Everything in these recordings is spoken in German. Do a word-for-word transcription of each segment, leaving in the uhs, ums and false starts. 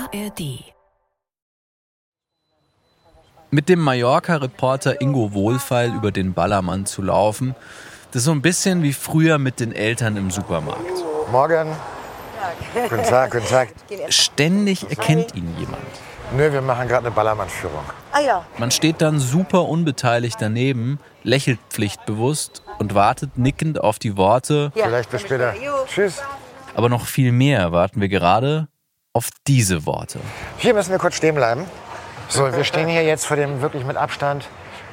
A R D. Mit dem Mallorca-Reporter Ingo Wohlfeil über den Ballermann zu laufen, das ist so ein bisschen wie früher mit den Eltern im Supermarkt. Morgen. Guten Tag, guten Tag. Ständig erkennt ihn jemand. Nö, wir machen gerade eine Ballermann-Führung. Ah ja. Man steht dann super unbeteiligt daneben, lächelt pflichtbewusst und wartet nickend auf die Worte. Ja. Vielleicht bis später. Tschüss. Aber noch viel mehr warten wir gerade auf diese Worte. Hier müssen wir kurz stehen bleiben. So, wir stehen hier jetzt vor dem wirklich mit Abstand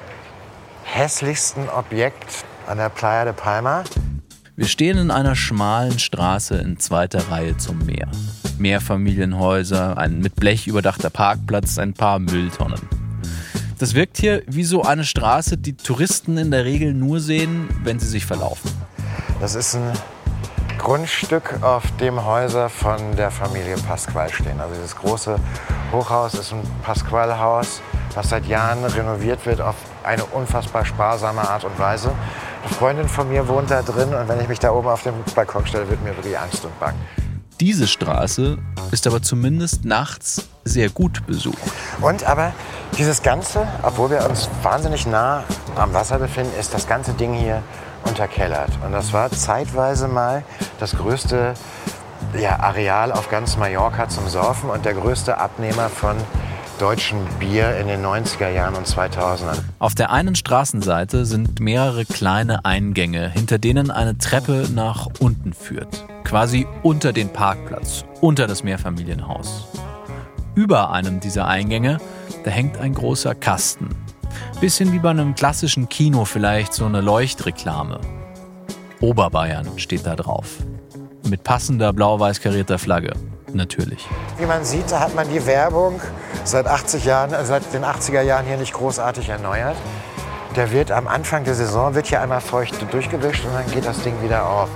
hässlichsten Objekt an der Playa de Palma. Wir stehen in einer schmalen Straße in zweiter Reihe zum Meer. Mehrfamilienhäuser, ein mit Blech überdachter Parkplatz, ein paar Mülltonnen. Das wirkt hier wie so eine Straße, die Touristen in der Regel nur sehen, wenn sie sich verlaufen. Das ist ein Grundstück, auf dem Häuser von der Familie Pascual stehen. Also dieses große Hochhaus ist ein Pascual-Haus, was seit Jahren renoviert wird auf eine unfassbar sparsame Art und Weise. Eine Freundin von mir wohnt da drin und wenn ich mich da oben auf den Balkon stelle, wird mir wirklich Angst und Bang. Diese Straße ist aber zumindest nachts sehr gut besucht. Und aber dieses Ganze, obwohl wir uns wahnsinnig nah am Wasser befinden, ist das ganze Ding hier unterkellert. Und das war zeitweise mal das größte ja, Areal auf ganz Mallorca zum Surfen und der größte Abnehmer von deutschem Bier in den neunziger Jahren und zweitausendern. Auf der einen Straßenseite sind mehrere kleine Eingänge, hinter denen eine Treppe nach unten führt. Quasi unter den Parkplatz, unter das Mehrfamilienhaus. Über einem dieser Eingänge, da hängt ein großer Kasten. Bisschen wie bei einem klassischen Kino vielleicht so eine Leuchtreklame. Oberbayern steht da drauf. Mit passender blau-weiß karierter Flagge. Natürlich. Wie man sieht, da hat man die Werbung seit achtzig Jahren, also seit den achtziger Jahren hier nicht großartig erneuert. Der wird am Anfang der Saison wird hier einmal feucht durchgewischt und dann geht das Ding wieder auf.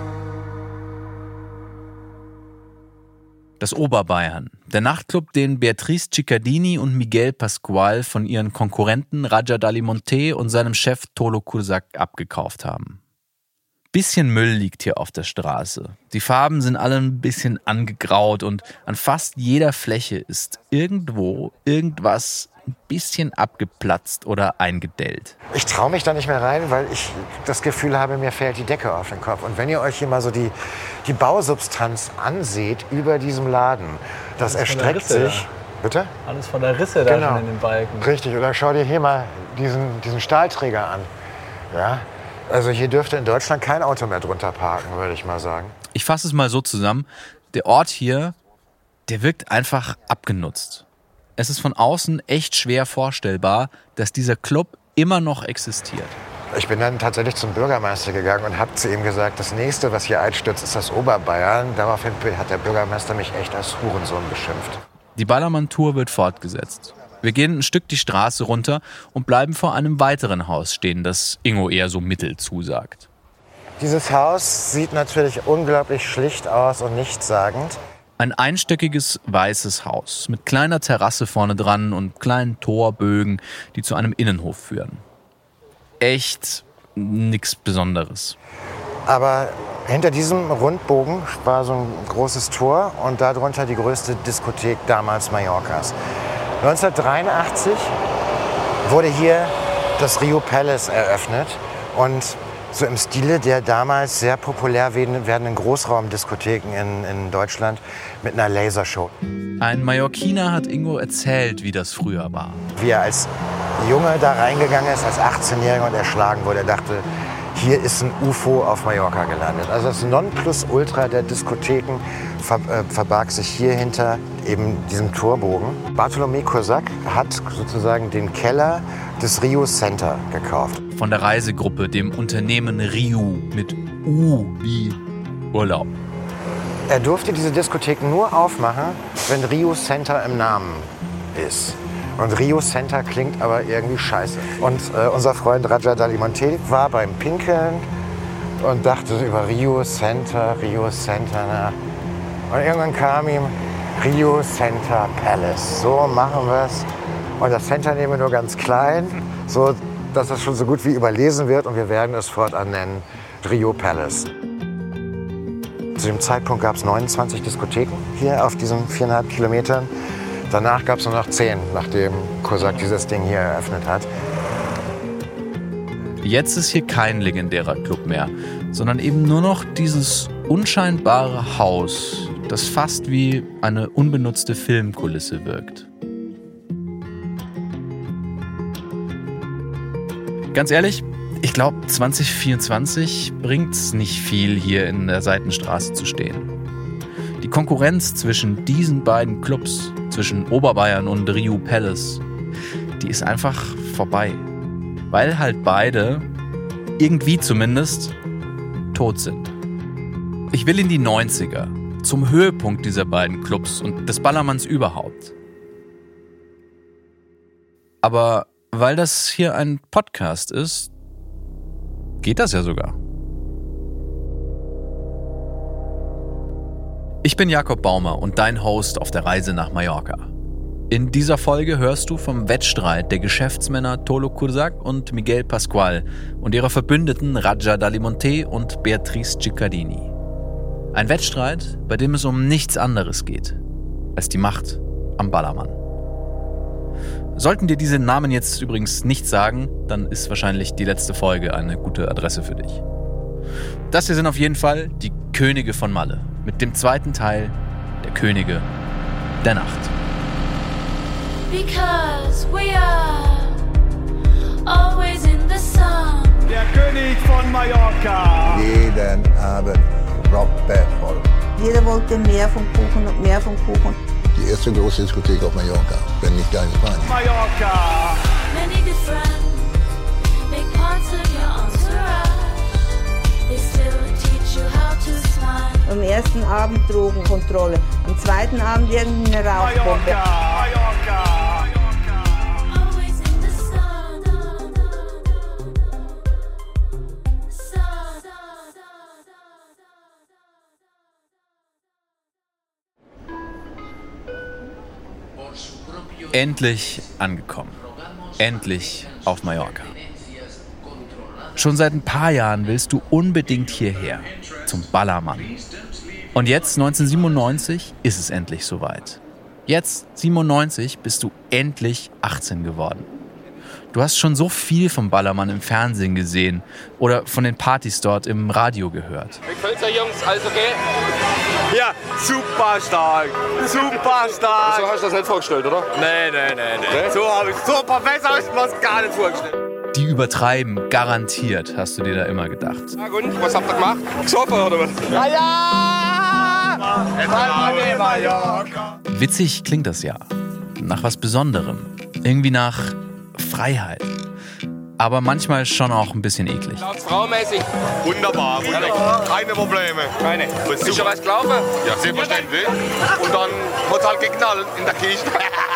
Das Oberbayern, der Nachtclub, den Beatriz Ciccadini und Miguel Pascual von ihren Konkurrenten Raja Dalimonte und seinem Chef Tolo Cursac abgekauft haben. Bisschen Müll liegt hier auf der Straße. Die Farben sind alle ein bisschen angegraut und an fast jeder Fläche ist irgendwo irgendwas ein bisschen abgeplatzt oder eingedellt. Ich traue mich da nicht mehr rein, weil ich das Gefühl habe, mir fällt die Decke auf den Kopf. Und wenn ihr euch hier mal so die, die Bausubstanz ansieht über diesem Laden, das Alles erstreckt sich... Da. Bitte? Alles von der Risse da genau. schon in den Balken. Richtig, oder schau dir hier mal diesen, diesen Stahlträger an. Ja? Also hier dürfte in Deutschland kein Auto mehr drunter parken, würde ich mal sagen. Ich fasse es mal so zusammen. Der Ort hier, der wirkt einfach abgenutzt. Es ist von außen echt schwer vorstellbar, dass dieser Club immer noch existiert. Ich bin dann tatsächlich zum Bürgermeister gegangen und habe zu ihm gesagt, das nächste, was hier einstürzt, ist das Oberbayern. Daraufhin hat der Bürgermeister mich echt als Hurensohn beschimpft. Die Ballermann-Tour wird fortgesetzt. Wir gehen ein Stück die Straße runter und bleiben vor einem weiteren Haus stehen, das Ingo eher so mittel zusagt. Dieses Haus sieht natürlich unglaublich schlicht aus und nichtssagend. Ein einstöckiges, weißes Haus mit kleiner Terrasse vorne dran und kleinen Torbögen, die zu einem Innenhof führen. Echt nichts Besonderes. Aber hinter diesem Rundbogen war so ein großes Tor und darunter die größte Diskothek damals Mallorcas. neunzehnhundertdreiundachtzig wurde hier das Rio Palace eröffnet und so im Stile der damals sehr populär werdenden Großraumdiskotheken in, in Deutschland mit einer Lasershow. Ein Mallorquiner hat Ingo erzählt, wie das früher war. Wie er als Junge da reingegangen ist, als achtzehnjähriger und erschlagen wurde, er dachte, hier ist ein U F O auf Mallorca gelandet. Also das Nonplusultra der Diskotheken ver, äh, verbarg sich hier hinter eben diesem Torbogen. Bartolomé Cursac hat sozusagen den Keller des Rio Center gekauft. Von der Reisegruppe, dem Unternehmen Riu, mit U wie Urlaub. Er durfte diese Diskothek nur aufmachen, wenn Rio Center im Namen ist. Und Rio Center klingt aber irgendwie scheiße. Und äh, unser Freund Raja Dalimonte war beim Pinkeln und dachte über Rio Center, Rio Center. Na. Und irgendwann kam ihm Rio Center Palace. So machen wir es. Und das Center nehmen wir nur ganz klein, so dass das schon so gut wie überlesen wird. Und wir werden es fortan nennen Rio Palace. Zu dem Zeitpunkt gab es neunundzwanzig Diskotheken hier auf diesen viereinhalb Kilometern. Danach gab es nur noch zehn, nachdem Kozak dieses Ding hier eröffnet hat. Jetzt ist hier kein legendärer Club mehr, sondern eben nur noch dieses unscheinbare Haus, das fast wie eine unbenutzte Filmkulisse wirkt. Ganz ehrlich, ich glaube, zwanzig vierundzwanzig bringt's nicht viel, hier in der Seitenstraße zu stehen. Die Konkurrenz zwischen diesen beiden Clubs, zwischen Oberbayern und Riu Palace, die ist einfach vorbei. Weil halt beide, irgendwie zumindest, tot sind. Ich will in die neunziger, zum Höhepunkt dieser beiden Clubs und des Ballermanns überhaupt. Aber weil das hier ein Podcast ist, geht das ja sogar. Ich bin Jakob Baumer und dein Host auf der Reise nach Mallorca. In dieser Folge hörst du vom Wettstreit der Geschäftsmänner Tolo Kozak und Miguel Pascual und ihrer Verbündeten Radja Dalimonte und Beatriz Ciccadini. Ein Wettstreit, bei dem es um nichts anderes geht als die Macht am Ballermann. Sollten dir diese Namen jetzt übrigens nichts sagen, dann ist wahrscheinlich die letzte Folge eine gute Adresse für dich. Das hier sind auf jeden Fall die Könige von Malle mit dem zweiten Teil der Könige der Nacht. Because we are always in the sun. Der König von Mallorca. Jeden Abend proppevoll. Jeder wollte mehr vom Kuchen und mehr vom Kuchen. Die erste große Diskothek auf Mallorca, wenn nicht gar nicht meine. Mallorca. Many good friends, big parts of your entourage. They still teach you how to smile. Am ersten Abend Drogenkontrolle, am zweiten Abend irgendeine Rauchbombe. Mallorca. Mallorca. Always in the sun. Sun. Endlich angekommen. Endlich auf Mallorca. Schon seit ein paar Jahren willst du unbedingt hierher, zum Ballermann. Und jetzt, neunzehnhundertsiebenundneunzig, ist es endlich soweit. Jetzt, siebenundneunzig, bist du endlich achtzehn geworden. Du hast schon so viel vom Ballermann im Fernsehen gesehen oder von den Partys dort im Radio gehört. Wie gefällt's euch, Jungs? Alles okay? Ja, super stark. Super stark. So hast du das nicht vorgestellt, oder? Nee, nee, nee, nee. So habe ich super besser habe ich mir das gar nicht vorgestellt. Die übertreiben, garantiert, hast du dir da immer gedacht. Na gut, was habt ihr gemacht? Gesoffen oder was? Ja, ja! Ballermann Mallorca. Witzig klingt das ja. Nach was Besonderem. Irgendwie nach Freiheit. Aber manchmal schon auch ein bisschen eklig. Laut's fraumäßig. Wunderbar, wunderbar. Keine Probleme. Keine. Ist schon was gelaufen? Ja, selbstverständlich. Und dann hat es halt geknallt in der Kiste.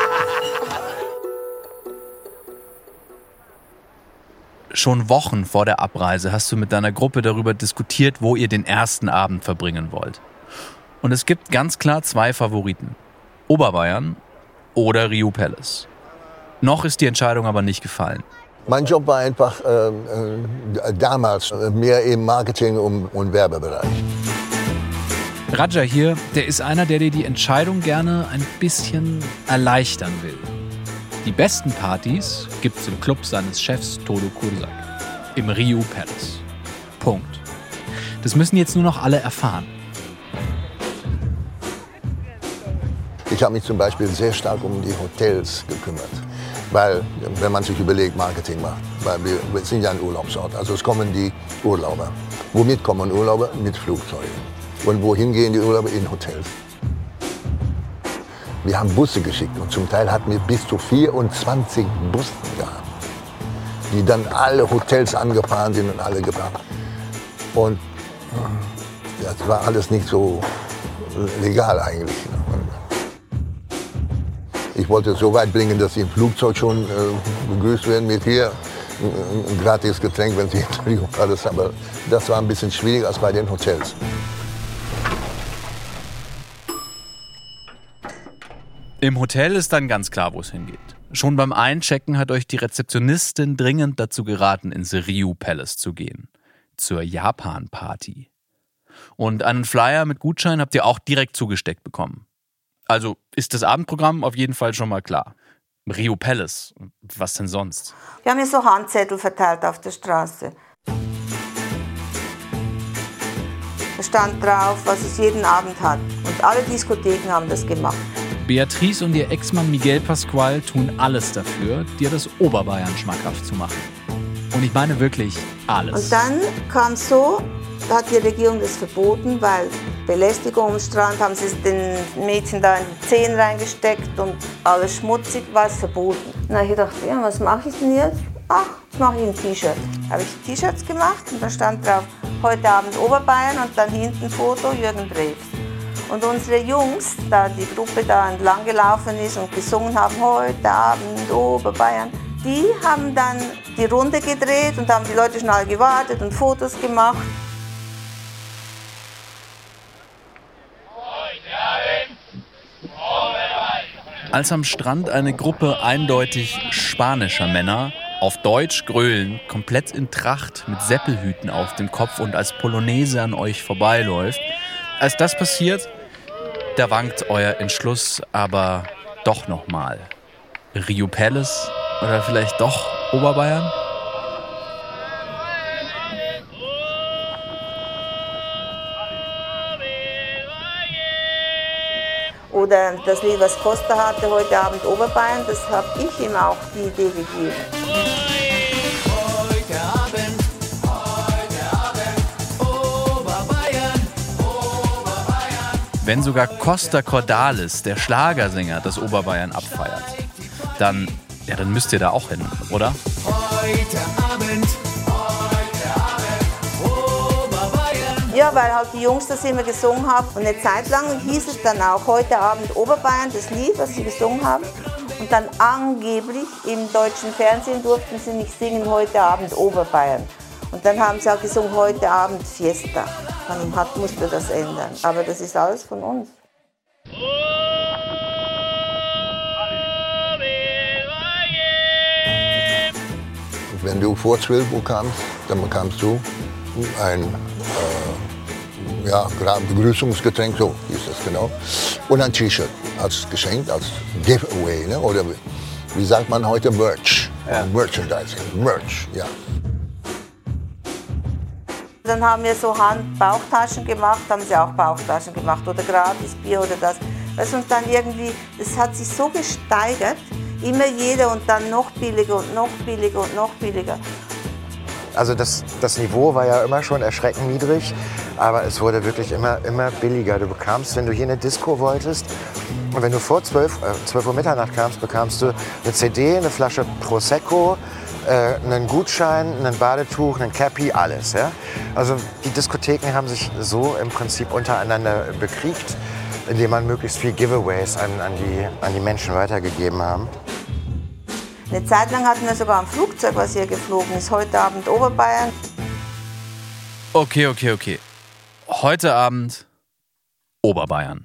Schon Wochen vor der Abreise hast du mit deiner Gruppe darüber diskutiert, wo ihr den ersten Abend verbringen wollt. Und es gibt ganz klar zwei Favoriten. Oberbayern oder Riu Palace. Noch ist die Entscheidung aber nicht gefallen. Mein Job war einfach äh, äh, damals äh, mehr im Marketing- und, und Werbebereich. Radja hier, der ist einer, der dir die Entscheidung gerne ein bisschen erleichtern will. Die besten Partys gibt's im Club seines Chefs Tolo Kozak. Im Riu Palace. Punkt. Das müssen jetzt nur noch alle erfahren. Ich habe mich zum Beispiel sehr stark um die Hotels gekümmert. Weil, wenn man sich überlegt, Marketing macht, weil wir, wir sind ja ein Urlaubsort, also es kommen die Urlauber. Womit kommen Urlauber? Mit Flugzeugen. Und wohin gehen die Urlauber? In Hotels. Wir haben Busse geschickt und zum Teil hatten wir bis zu vierundzwanzig Bussen gehabt, die dann alle Hotels angefahren sind und alle gebracht. Und das war alles nicht so legal eigentlich. Ich wollte es so weit bringen, dass sie im Flugzeug schon äh, begrüßt werden mit hier ein, ein gratis Getränk, wenn sie Entschuldigung alles. Aber das war ein bisschen schwieriger als bei den Hotels. Im Hotel ist dann ganz klar, wo es hingeht. Schon beim Einchecken hat euch die Rezeptionistin dringend dazu geraten, ins Riu Palace zu gehen. Zur Japan-Party. Und einen Flyer mit Gutschein habt ihr auch direkt zugesteckt bekommen. Also ist das Abendprogramm auf jeden Fall schon mal klar. Rio Palace, was denn sonst? Wir haben ja so Handzettel verteilt auf der Straße. Da stand drauf, was es jeden Abend hat. Und alle Diskotheken haben das gemacht. Beatrice und ihr Ex-Mann Miguel Pascual tun alles dafür, dir das Oberbayern schmackhaft zu machen. Und ich meine wirklich alles. Und dann kam es so, da hat die Regierung das verboten, weil Belästigung am Strand haben sie den Mädchen da in die Zehen reingesteckt und alles schmutzig, war es verboten. Na, ich dachte, ja, was mache ich denn jetzt? Ach, jetzt mache ich ein T-Shirt. Da habe ich T-Shirts gemacht und da stand drauf, heute Abend Oberbayern und dann hinten Foto Jürgen Drews. Und unsere Jungs, da die Gruppe da entlang gelaufen ist und gesungen haben, heute Abend Oberbayern, die haben dann die Runde gedreht und haben die Leute schon alle gewartet und Fotos gemacht. Als am Strand eine Gruppe eindeutig spanischer Männer auf Deutsch grölen, komplett in Tracht mit Seppelhüten auf dem Kopf und als Polonaise an euch vorbeiläuft, als das passiert, da wankt euer Entschluss aber doch nochmal. Rio Palace oder vielleicht doch Oberbayern? Oder das Lied, was Costa hatte, heute Abend Oberbayern, das habe ich ihm auch die Idee gegeben. Heute Abend, heute Abend, Oberbayern, Oberbayern. Wenn sogar Costa Cordalis, der Schlagersänger, das Oberbayern abfeiert, dann, ja, dann müsst ihr da auch hin, oder? Heute Abend, heute Abend, Oberbayern. Ja, weil halt die Jungs das immer gesungen haben. Und eine Zeit lang hieß es dann auch heute Abend Oberbayern, das Lied, was sie gesungen haben. Und dann angeblich im deutschen Fernsehen durften sie nicht singen, heute Abend Oberbayern. Und dann haben sie auch gesungen, heute Abend Fiesta. Dann hat, musste das ändern. Aber das ist alles von uns. Wenn du vor zwölf Uhr kamst, dann bekamst du ein äh, ja, Begrüßungsgetränk, so hieß das genau, und ein T-Shirt als Geschenk, als Giveaway, ne? Oder wie sagt man heute, Merch, ja. Merchandising, Merch, ja. Dann haben wir so Hand-Bauchtaschen gemacht, haben sie auch Bauchtaschen gemacht oder Gratis-Bier oder das. Weißt, und dann irgendwie, das hat sich so gesteigert, immer jeder und dann noch billiger und noch billiger und noch billiger. Also das, das Niveau war ja immer schon erschreckend niedrig, aber es wurde wirklich immer, immer billiger. Du bekamst, wenn du hier eine Disco wolltest und wenn du vor zwölf Uhr Mitternacht kamst, bekamst du eine C D, eine Flasche Prosecco, äh, einen Gutschein, ein Badetuch, einen Cappy, alles. Ja? Also die Diskotheken haben sich so im Prinzip untereinander bekriegt, indem man möglichst viel Giveaways an, an, die, an die Menschen weitergegeben haben. Eine Zeit lang hatten wir sogar ein Flugzeug, was hier geflogen ist. Heute Abend Oberbayern. Okay, okay, okay. Heute Abend Oberbayern.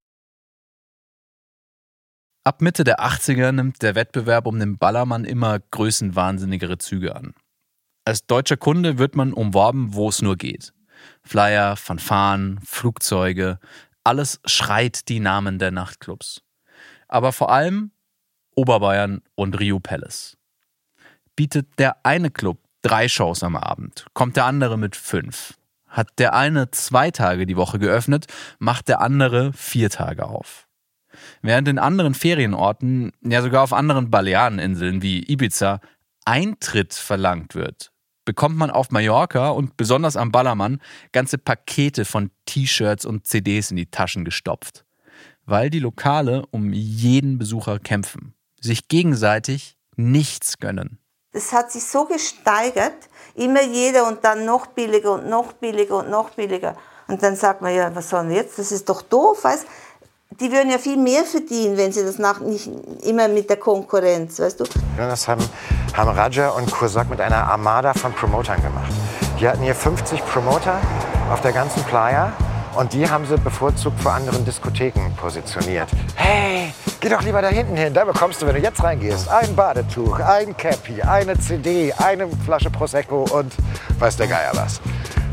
Ab Mitte der achtziger nimmt der Wettbewerb um den Ballermann immer größenwahnsinnigere Züge an. Als deutscher Kunde wird man umworben, wo es nur geht. Flyer, Fanfaren, Flugzeuge, alles schreit die Namen der Nachtclubs. Aber vor allem Oberbayern und Rio Palace. Bietet der eine Club drei Shows am Abend, kommt der andere mit fünf. Hat der eine zwei Tage die Woche geöffnet, macht der andere vier Tage auf. Während in anderen Ferienorten, ja sogar auf anderen Baleareninseln wie Ibiza, Eintritt verlangt wird, bekommt man auf Mallorca und besonders am Ballermann ganze Pakete von T-Shirts und C Ds in die Taschen gestopft. Weil die Lokale um jeden Besucher kämpfen, sich gegenseitig nichts gönnen. Das hat sich so gesteigert, immer jeder und dann noch billiger und noch billiger und noch billiger. Und dann sagt man, ja, was sollen wir jetzt? Das ist doch doof, weißt? Die würden ja viel mehr verdienen, wenn sie das nach, nicht immer mit der Konkurrenz, weißt du? Ja, das haben, haben Raja und Kursak mit einer Armada von Promotern gemacht. Die hatten hier fünfzig Promoter auf der ganzen Playa. Und die haben sie bevorzugt vor anderen Diskotheken positioniert. Hey, geh doch lieber da hinten hin, da bekommst du, wenn du jetzt reingehst, ein Badetuch, ein Cappy, eine C D, eine Flasche Prosecco und weiß der Geier was.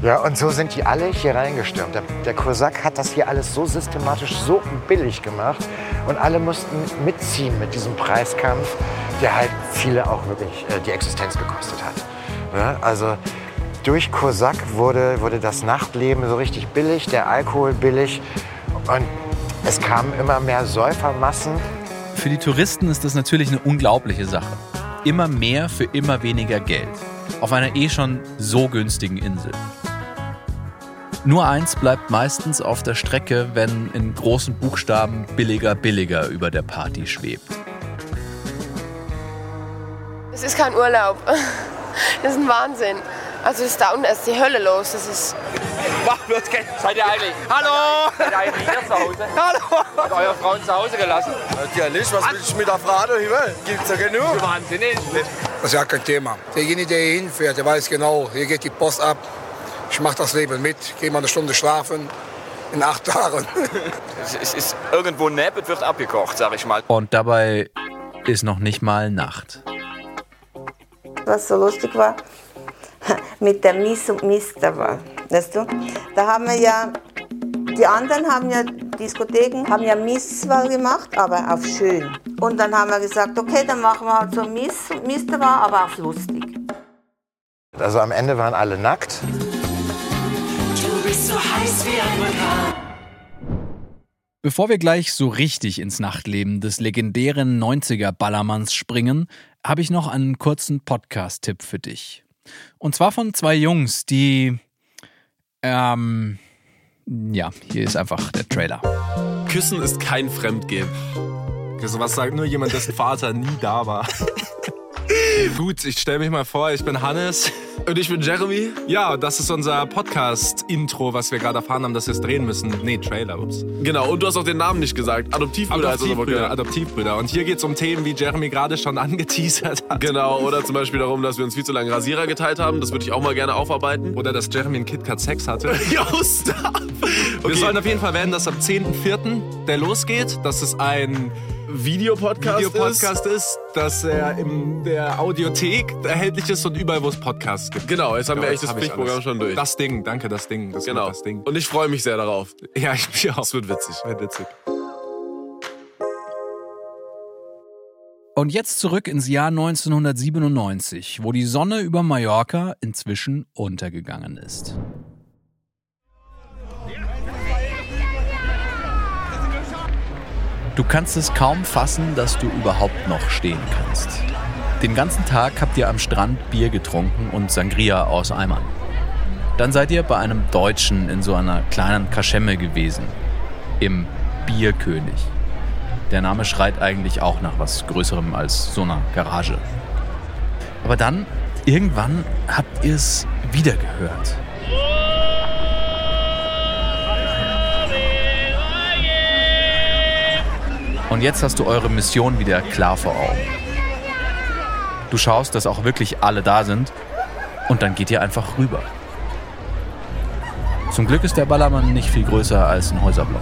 Ja, und so sind die alle hier reingestürmt. Der, der Kosak hat das hier alles so systematisch, so billig gemacht. Und alle mussten mitziehen mit diesem Preiskampf, der halt viele auch wirklich äh, die Existenz gekostet hat. Ja, also durch Kosak wurde, wurde das Nachtleben so richtig billig, der Alkohol billig. Und es kamen immer mehr Säufermassen. Für die Touristen ist das natürlich eine unglaubliche Sache. Immer mehr für immer weniger Geld. Auf einer eh schon so günstigen Insel. Nur eins bleibt meistens auf der Strecke, wenn in großen Buchstaben billiger, billiger über der Party schwebt. Es ist kein Urlaub. Das ist ein Wahnsinn. Also es ist da unten, es ist die Hölle los. Das ist Mach bloß Geld. Seid ihr eigentlich? Hallo! Seid ihr eigentlich hier zu Hause? Hallo! Hat eure Frauen zu Hause gelassen? Ja nicht, was will ich mit der Frage hier? Gibt's ja genug. Wahnsinn. Das ist ja kein Thema. Derjenige, der hier hinfährt, der weiß genau, hier geht die Post ab. Ich mache das Leben mit, gehe mal eine Stunde schlafen in acht Tagen. Es ist irgendwo nett, es wird abgekocht, sag ich mal. Und dabei ist noch nicht mal Nacht. Was so lustig war, mit der Miss und Mister war, weißt du? Da haben wir ja, die anderen haben ja, Diskotheken haben ja Misswahl gemacht, aber auf schön. Und dann haben wir gesagt, okay, dann machen wir halt so Miss und Mister war, aber auf lustig. Also am Ende waren alle nackt. Du bist so heiß wie ein Vulkan. Bevor wir gleich so richtig ins Nachtleben des legendären neunziger-Ballermanns springen, habe ich noch einen kurzen Podcast-Tipp für dich. Und zwar von zwei Jungs, die... Ähm... Ja, hier ist einfach der Trailer. Küssen ist kein Fremdgehen. So was sagt nur jemand, dessen Vater nie da war. Gut, ich stelle mich mal vor, ich bin Hannes. Und ich bin Jeremy. Ja, das ist unser Podcast-Intro, was wir gerade erfahren haben, dass wir es drehen müssen. Nee, Trailer, ups. Genau, und du hast auch den Namen nicht gesagt. Adoptivbrüder heißt das aber, Adoptivbrüder, genau. Adoptivbrüder. Und hier geht es um Themen, wie Jeremy gerade schon angeteasert hat. Genau, oder zum Beispiel darum, dass wir uns viel zu lange Rasierer geteilt haben. Das würde ich auch mal gerne aufarbeiten. Oder dass Jeremy in KitKat Sex hatte. Ja, stop! Wir Okay. sollen auf jeden Fall werden, dass am zehnten vierten der losgeht. Dass es ein Videopodcast, Videopodcast ist, dass er in der Audiothek erhältlich ist und überall, wo es Podcasts gibt. Genau, jetzt haben wir Genau, echt das hab ich Pflichtprogramm alles. schon durch. Das Ding, danke, das Ding. Das Genau. wird das Ding. Und ich freue mich sehr darauf. Ja, ich bin auch. Das wird witzig. Wird witzig. Und jetzt zurück ins Jahr neunzehnhundertsiebenundneunzig, wo die Sonne über Mallorca inzwischen untergegangen ist. Du kannst es kaum fassen, dass du überhaupt noch stehen kannst. Den ganzen Tag habt ihr am Strand Bier getrunken und Sangria aus Eimern. Dann seid ihr bei einem Deutschen in so einer kleinen Kaschemme gewesen. Im Bierkönig. Der Name schreit eigentlich auch nach was Größerem als so einer Garage. Aber dann, irgendwann, habt ihr es wieder gehört. Und jetzt hast du eure Mission wieder klar vor Augen. Du schaust, dass auch wirklich alle da sind und dann geht ihr einfach rüber. Zum Glück ist der Ballermann nicht viel größer als ein Häuserblock.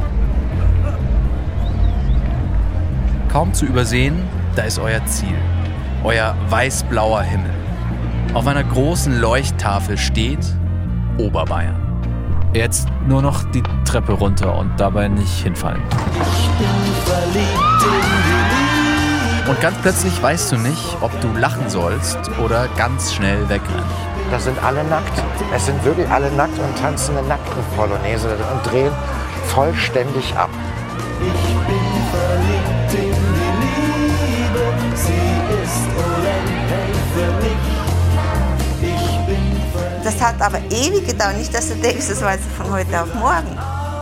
Kaum zu übersehen, da ist euer Ziel. Euer weiß-blauer Himmel. Auf einer großen Leuchttafel steht Oberbayern. Jetzt nur noch die Treppe runter und dabei nicht hinfallen. Und ganz plötzlich weißt du nicht, ob du lachen sollst oder ganz schnell wegrennen. Da sind alle nackt. Es sind wirklich alle nackt und tanzen eine nackten Polonaise und drehen vollständig ab. Ich bin verliebt in die Liebe, sie ist unendlich für mich. Ich bin verliebt. Das hat aber ewig gedauert, nicht, dass du denkst, das war jetzt von heute auf morgen.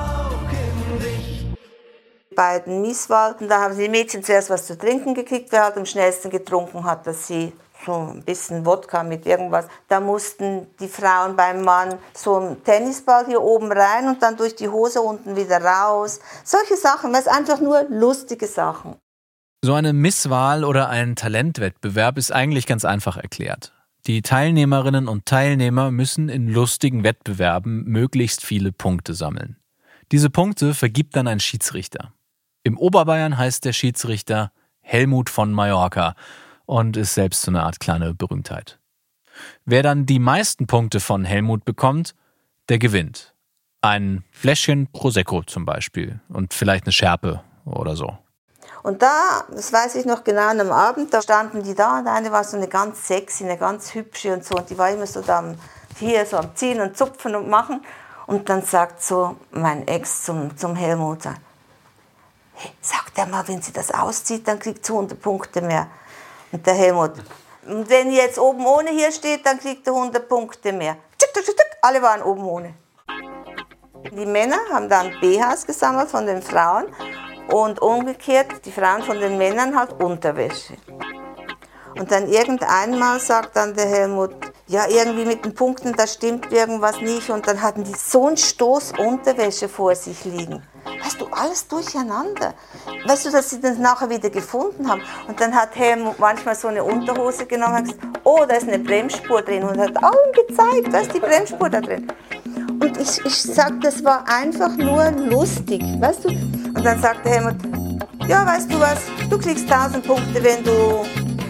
Bei den Misswahlen, da haben die Mädchen zuerst was zu trinken gekriegt, wer halt am schnellsten getrunken hat, dass sie so ein bisschen Wodka mit irgendwas. Da mussten die Frauen beim Mann so einen Tennisball hier oben rein und dann durch die Hose unten wieder raus. Solche Sachen, das ist einfach nur lustige Sachen. So eine Misswahl oder ein Talentwettbewerb ist eigentlich ganz einfach erklärt. Die Teilnehmerinnen und Teilnehmer müssen in lustigen Wettbewerben möglichst viele Punkte sammeln. Diese Punkte vergibt dann ein Schiedsrichter. Im Oberbayern heißt der Schiedsrichter Helmut von Mallorca und ist selbst so eine Art kleine Berühmtheit. Wer dann die meisten Punkte von Helmut bekommt, der gewinnt. Ein Fläschchen Prosecco zum Beispiel und vielleicht eine Schärpe oder so. Und da, das weiß ich noch genau, am Abend, da standen die da und eine war so eine ganz sexy, eine ganz hübsche und so. Und die war immer so da hier so am Ziehen und Zupfen und Machen. Und dann sagt so mein Ex zum, zum Helmut, hey, sagt er mal, wenn sie das auszieht, dann kriegt sie hundert Punkte mehr. Und der Helmut, und wenn jetzt oben ohne hier steht, dann kriegt er hundert Punkte mehr. Alle waren oben ohne. Die Männer haben dann B Hs gesammelt von den Frauen und umgekehrt die Frauen von den Männern halt Unterwäsche. Und dann irgendeinmal sagt dann der Helmut, ja irgendwie mit den Punkten, da stimmt irgendwas nicht. Und dann hatten die so einen Stoß Unterwäsche vor sich liegen. Weißt du, alles durcheinander. Weißt du, dass sie das nachher wieder gefunden haben. Und dann hat Helmut manchmal so eine Unterhose genommen und gesagt, oh, da ist eine Bremsspur drin. Und hat allen gezeigt, da ist die Bremsspur da drin. Und ich, ich sag, das war einfach nur lustig, weißt du. Und dann sagt der Helmut, ja, weißt du was, du kriegst tausend Punkte, wenn du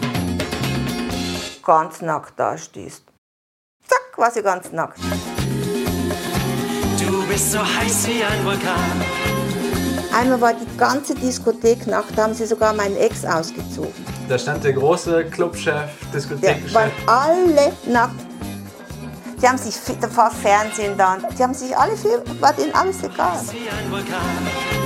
ganz nackt da stehst. Zack, war sie ganz nackt. Du bist so heiß wie ein Vulkan. Einmal war die ganze Diskothek nackt, da haben sie sogar meinen Ex ausgezogen. Da stand der große Clubchef, Diskothekenchef. Ja, waren alle nackt. Die haben sich vor Fernsehen da, die haben sich alle, war denen alles egal. Wie ein Vulkan.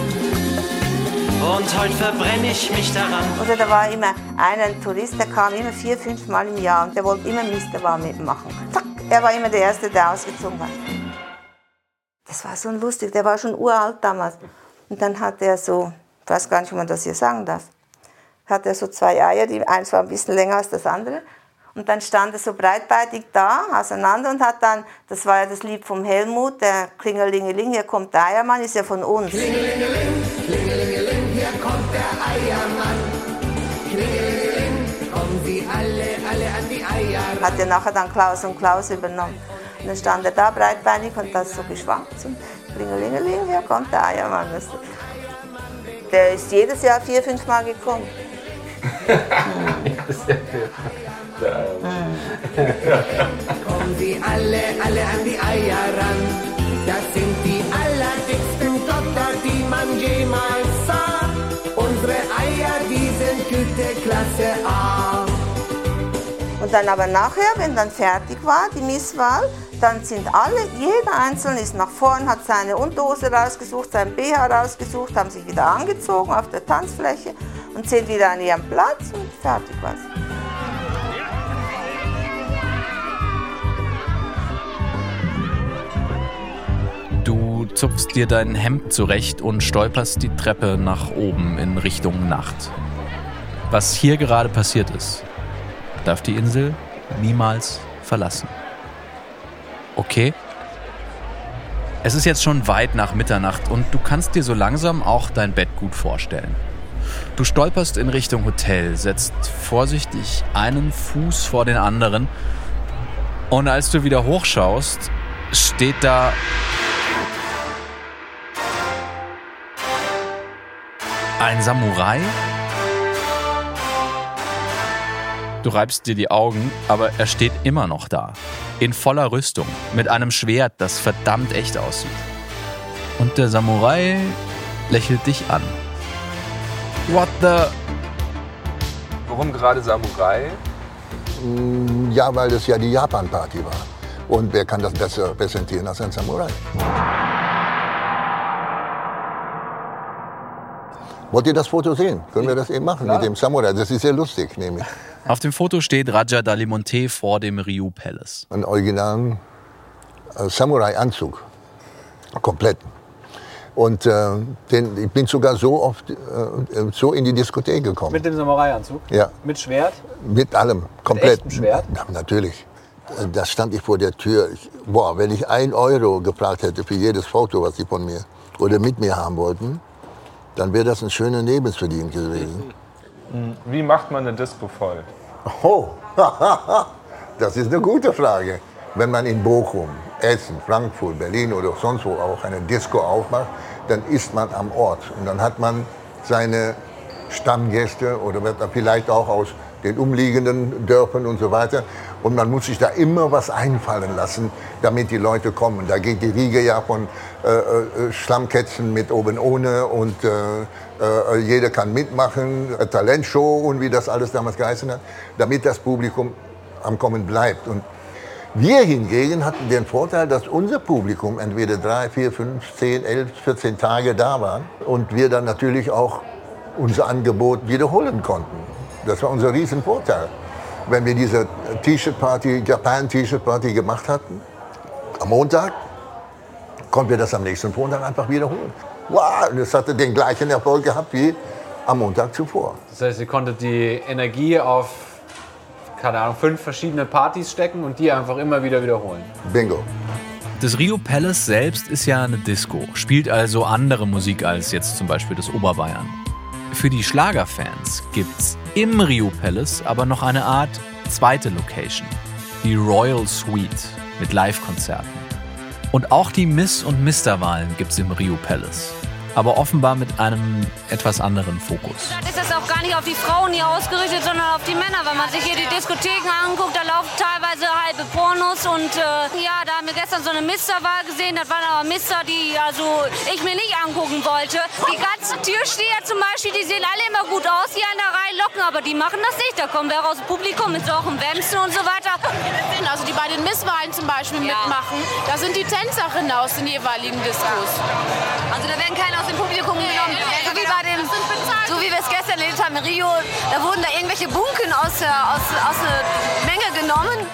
Und heute verbrenne ich mich daran. Oder da war immer einer, ein Tourist, der kam immer vier, fünf Mal im Jahr und der wollte immer Misterbar mitmachen. Zack, er war immer der Erste, der ausgezogen war. Das war so lustig, der war schon uralt damals. Und dann hat er so, ich weiß gar nicht, ob man das hier sagen darf, hat er so zwei Eier, die eins war ein bisschen länger als das andere. Und dann stand er so breitbeinig da, auseinander und hat dann, das war ja das Lied vom Helmut, der Klingelingeling, hier kommt der Eiermann, ist ja von uns. Klingelingeling, Klingelingeling, hier kommt der Eiermann. Klingelingeling, kommen Sie alle, alle an die Eier. Hat er nachher dann Klaus und Klaus übernommen. Und dann stand er da breitbeinig und das so geschwankt. Und Klingelingeling, hier kommt der Eiermann. Der ist jedes Jahr vier, fünf Mal gekommen. Kommen Sie alle, alle an die Eier ran. Das sind die allerdicksten Dotter, die man jemals sah. Unsere Eier, die sind Güteklasse A. Und dann aber nachher, wenn dann fertig war, die Misswahl, dann sind alle, jeder Einzelne ist nach vorn, hat seine Unterhose rausgesucht, sein B H rausgesucht, haben sich wieder angezogen auf der Tanzfläche und sind wieder an ihrem Platz und fertig war's. Du zupfst dir dein Hemd zurecht und stolperst die Treppe nach oben in Richtung Nacht. Was hier gerade passiert ist, darf die Insel niemals verlassen. Okay? Es ist jetzt schon weit nach Mitternacht und du kannst dir so langsam auch dein Bett gut vorstellen. Du stolperst in Richtung Hotel, setzt vorsichtig einen Fuß vor den anderen und als du wieder hochschaust, steht da ein Samurai? Du reibst dir die Augen, aber er steht immer noch da. In voller Rüstung, mit einem Schwert, das verdammt echt aussieht. Und der Samurai lächelt dich an. What the... Warum gerade Samurai? Ja, weil das ja die Japan-Party war. Und wer kann das besser präsentieren als ein Samurai? Wollt ihr das Foto sehen? Können wir das eben machen mit dem Samurai? Das ist sehr lustig, nämlich. Auf dem Foto steht Raja Dalimonte vor dem Ryu Palace. Ein originalen äh, Samurai-Anzug. Komplett. Und äh, den, ich bin sogar so oft äh, so in die Diskothek gekommen. Mit dem Samurai-Anzug? Ja. Mit Schwert? Mit allem, komplett. Mit echtem Schwert? Ja, natürlich. Da stand ich vor der Tür. Ich, boah, wenn ich ein Euro gefragt hätte für jedes Foto, was sie von mir oder mit mir haben wollten, dann wäre das ein schöner Lebensverdienst gewesen. Wie macht man eine Disco voll? Oh, das ist eine gute Frage. Wenn man in Bochum, Essen, Frankfurt, Berlin oder sonst wo auch eine Disco aufmacht, dann ist man am Ort. Und dann hat man seine Stammgäste oder vielleicht auch aus den umliegenden Dörfern und so weiter. Und man muss sich da immer was einfallen lassen, damit die Leute kommen. Da geht die Riege ja von äh, äh, Schlammkätzchen mit oben ohne und äh, äh, jeder kann mitmachen, äh, Talentshow und wie das alles damals geheißen hat, damit das Publikum am Kommen bleibt. Und wir hingegen hatten den Vorteil, dass unser Publikum entweder drei, vier, fünf, zehn, elf, vierzehn Tage da waren und wir dann natürlich auch unser Angebot wiederholen konnten. Das war unser Riesenvorteil. Wenn wir diese T-Shirt-Party, Japan-T-Shirt-Party gemacht hatten, am Montag, konnten wir das am nächsten Montag einfach wiederholen. Wow, das hatte den gleichen Erfolg gehabt wie am Montag zuvor. Das heißt, ihr konntet die Energie auf, keine Ahnung, fünf verschiedene Partys stecken und die einfach immer wieder wiederholen. Bingo. Das Rio Palace selbst ist ja eine Disco, spielt also andere Musik als jetzt zum Beispiel das Oberbayern. Für die Schlagerfans gibt's im Rio Palace aber noch eine Art zweite Location, die Royal Suite mit Live-Konzerten. Und auch die Miss- und Mister-Wahlen gibt's im Rio Palace, aber offenbar mit einem etwas anderen Fokus. Das ist das auch gar nicht auf die Frauen hier ausgerichtet, sondern auf die Männer. Wenn man sich hier die Diskotheken anguckt, da laufen teilweise halbe Pornos und äh, ja, da haben wir gestern so eine Mister-Wahl gesehen. Das waren aber Mister, die also ich mir nicht angucken wollte. Die ganzen Türsteher zum Beispiel, die sehen alle immer gut aus, hier an der Reihe locken, aber die machen das nicht. Da kommen welche aus dem Publikum mit solchen Wämsen und so weiter. Also die bei den Misswahlen zum Beispiel ja. mitmachen, da sind die Tänzerinnen aus den jeweiligen Diskos. Also da werden keine aus dem Publikum genommen. So wie bei dem, so wie wir es gestern erlebt haben in Rio, da wurden da irgendwelche Bunken aus der, aus, aus der Menge genommen.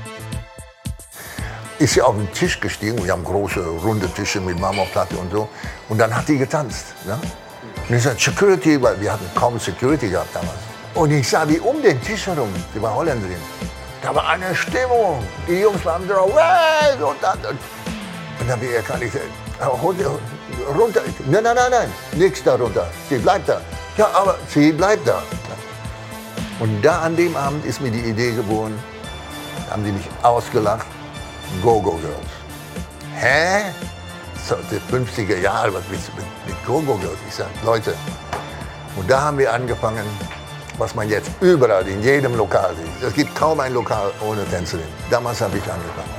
Ist sie auf den Tisch gestiegen, wir haben große, runde Tische mit Marmorplatte und so. Und dann hat die getanzt. Ne? Und ich sagte, Security, weil wir hatten kaum Security gehabt damals. Und ich sah, wie um den Tisch herum, die war Holländerin, da war eine Stimmung. Die Jungs waren drauf, hey! Und dann, und dann wie kann ich runter. Nein, nein, nein, nein, nichts da runter. Sie bleibt da. Ja, aber sie bleibt da. Und da an dem Abend ist mir die Idee geboren, haben die mich ausgelacht, Go-Go-Girls. Hä? So, die fünfziger Jahre, was willst du mit, mit Go-Go-Girls? Ich sag, Leute, und da haben wir angefangen, was man jetzt überall in jedem Lokal sieht. Es gibt kaum ein Lokal ohne Tänzerin. Damals habe ich angefangen.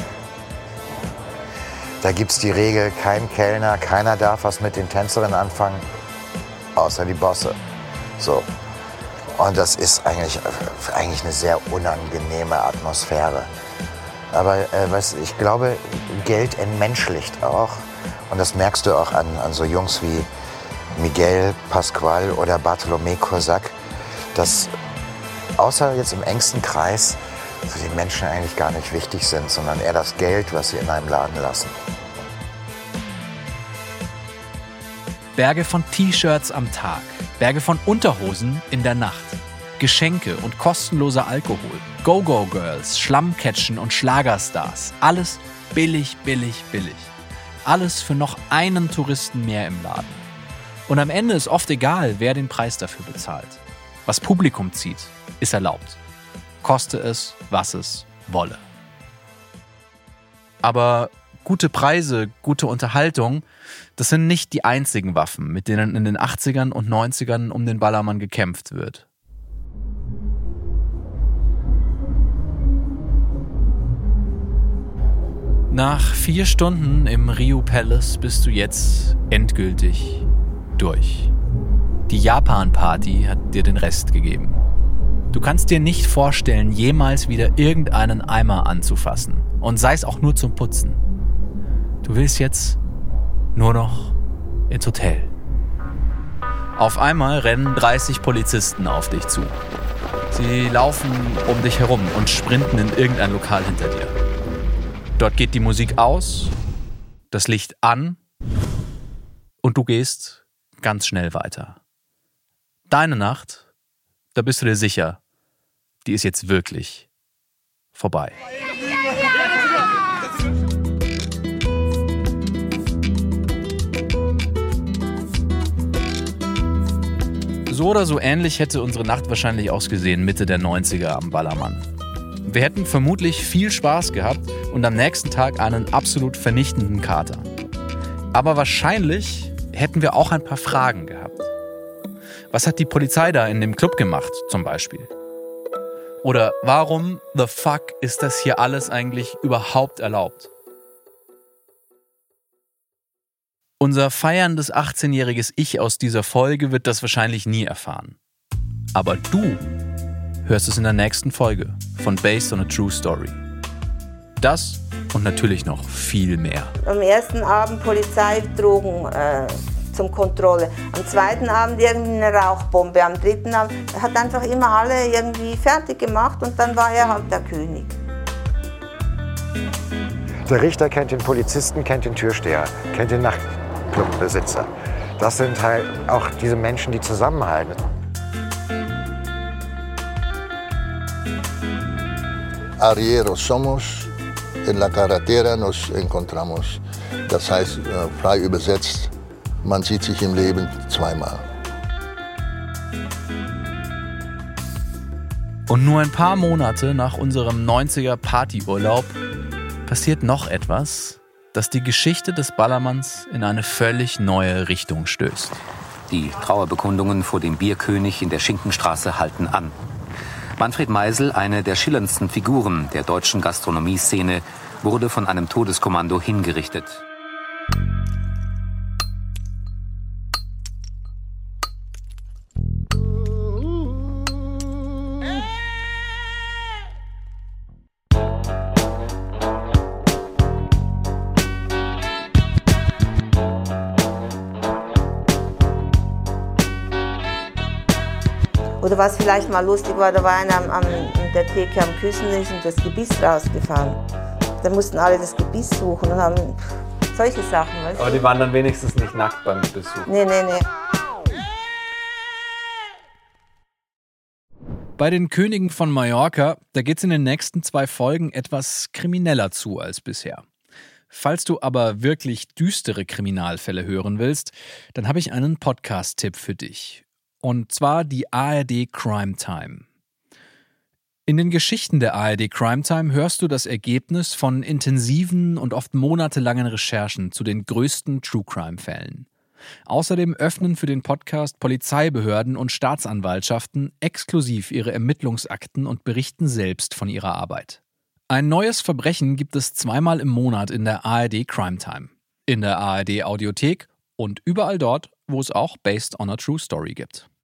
Da gibt es die Regel, kein Kellner, keiner darf was mit den Tänzerinnen anfangen, außer die Bosse. So. Und das ist eigentlich, eigentlich eine sehr unangenehme Atmosphäre. Aber äh, was, ich glaube, Geld entmenschlicht auch. Und das merkst du auch an, an so Jungs wie Miguel Pascual oder Bartolomé Corsac, dass außer jetzt im engsten Kreis so die Menschen eigentlich gar nicht wichtig sind, sondern eher das Geld, was sie in einem Laden lassen. Berge von T-Shirts am Tag, Berge von Unterhosen in der Nacht, Geschenke und kostenloser Alkohol, Go-Go-Girls, Schlammcatchen und Schlagerstars. Alles billig, billig, billig. Alles für noch einen Touristen mehr im Laden. Und am Ende ist oft egal, wer den Preis dafür bezahlt. Was Publikum zieht, ist erlaubt. Koste es, was es wolle. Aber gute Preise, gute Unterhaltung, das sind nicht die einzigen Waffen, mit denen in den achtzigern und neunzigern um den Ballermann gekämpft wird. Nach vier Stunden im Rio Palace bist du jetzt endgültig durch. Die Japan-Party hat dir den Rest gegeben. Du kannst dir nicht vorstellen, jemals wieder irgendeinen Eimer anzufassen. Und sei es auch nur zum Putzen. Du willst jetzt nur noch ins Hotel. Auf einmal rennen dreißig Polizisten auf dich zu. Sie laufen um dich herum und sprinten in irgendein Lokal hinter dir. Dort geht die Musik aus, das Licht an und du gehst ganz schnell weiter. Deine Nacht, da bist du dir sicher, die ist jetzt wirklich vorbei. So oder so ähnlich hätte unsere Nacht wahrscheinlich ausgesehen, Mitte der neunziger am Ballermann. Wir hätten vermutlich viel Spaß gehabt und am nächsten Tag einen absolut vernichtenden Kater. Aber wahrscheinlich hätten wir auch ein paar Fragen gehabt. Was hat die Polizei da in dem Club gemacht, zum Beispiel? Oder warum the fuck ist das hier alles eigentlich überhaupt erlaubt? Unser feierndes achtzehnjähriges Ich aus dieser Folge wird das wahrscheinlich nie erfahren. Aber du hörst es in der nächsten Folge von Based on a True Story. Das und natürlich noch viel mehr. Am ersten Abend Polizei, Drogen äh, zum Kontrolle. Am zweiten Abend irgendeine Rauchbombe. Am dritten Abend hat einfach immer alle irgendwie fertig gemacht und dann war er halt der König. Der Richter kennt den Polizisten, kennt den Türsteher, kennt den Nachtclubbesitzer. Das sind halt auch diese Menschen, die zusammenhalten. Arrieros somos, en la carretera nos encontramos. Das heißt, frei übersetzt, man sieht sich im Leben zweimal. Und nur ein paar Monate nach unserem neunziger Partyurlaub passiert noch etwas, das die Geschichte des Ballermanns in eine völlig neue Richtung stößt. Die Trauerbekundungen vor dem Bierkönig in der Schinkenstraße halten an. Manfred Meisel, eine der schillerndsten Figuren der deutschen Gastronomieszene, wurde von einem Todeskommando hingerichtet. Oder was vielleicht mal lustig war, da war einer am, am, der Theke am Küchentisch und das Gebiss rausgefallen. Da mussten alle das Gebiss suchen und haben solche Sachen. Weißt Aber die waren dann wenigstens nicht nackt beim Besuch. Nee, nee, nee. Bei den Königen von Mallorca, da geht's in den nächsten zwei Folgen etwas krimineller zu als bisher. Falls du aber wirklich düstere Kriminalfälle hören willst, dann habe ich einen Podcast-Tipp für dich. Und zwar die A R D Crime Time. In den Geschichten der A R D Crime Time hörst du das Ergebnis von intensiven und oft monatelangen Recherchen zu den größten True-Crime-Fällen. Außerdem öffnen für den Podcast Polizeibehörden und Staatsanwaltschaften exklusiv ihre Ermittlungsakten und berichten selbst von ihrer Arbeit. Ein neues Verbrechen gibt es zweimal im Monat in der A R D Crime Time, in der A R D Audiothek und überall dort, wo es auch Based on a True Story gibt.